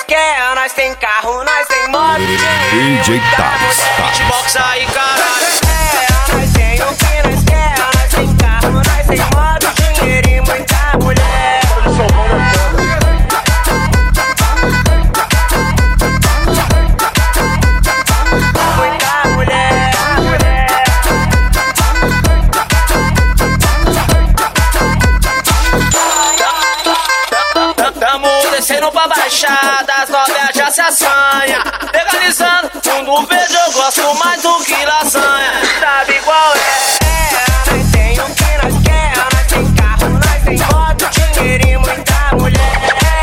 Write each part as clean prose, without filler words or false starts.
quer, nós tem carro, nós tem moto, DJ Thales. Beatbox aí, caralho. Nós tem o que nós quer, nós tem carro, nós tem moto, dinheiro e muita mulher. Muita mulher. Tamo descendo pra baixada, as novias já se assanha. Legalizando, mundo verde eu gosto mais do que lasanha. Sabe qual é? Nós tem o que nós quer, nós tem carro, nós tem moto, dinheiro e muita mulher.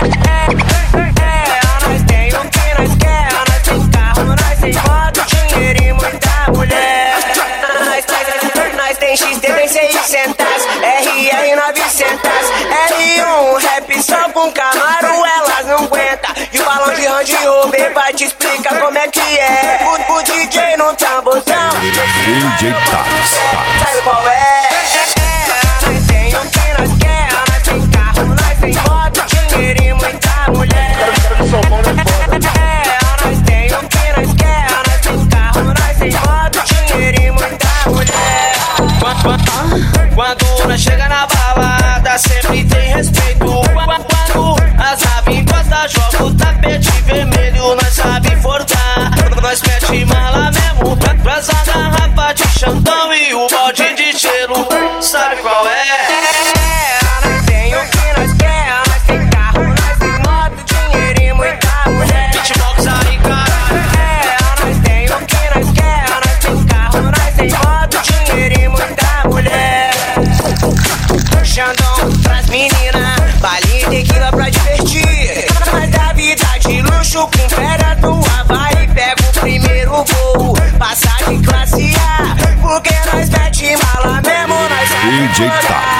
Nós tem o que nós quer, nós tem carro, nós tem moto, dinheiro e muita mulher. Nós tem XT, tem 600, RR 900, R1, rap só com Camaro, elas não aguentam. E o balão de Range Rover vai te explicar como é que é. O DJ no tamborzão, DJ Thales. sabe qual é? Nós tem o que nós quer, nós tem carro, nós tem moto, dinheiro e muita mulher. Nós tem o que nós quer, nós tem carro, nós tem moto, dinheiro e muita mulher. Quando nós chega na balada, sempre tem respeito. Quando as naves encostam, joga o tapete vermelho, nós sabe forçar. Nós mete mala mesmo, traz a garrafa de Xandão e o balde de gelo. Sabe qual é? Nós tem o que nós quer, nós tem carro, nós tem moto, dinheiro e muita mulher. Beatbox aí, caralho. Nós tem o que nós quer, nós tem carro, nós tem moto, dinheiro e muita mulher. Xandão pras menina, baile e tequila pra divertir. Nós da vida de luxo com férias do Havaí. Pega o primeiro voo, passagem classe A, porque nós mete mala mesmo, nós sabe DJ morar. Thales.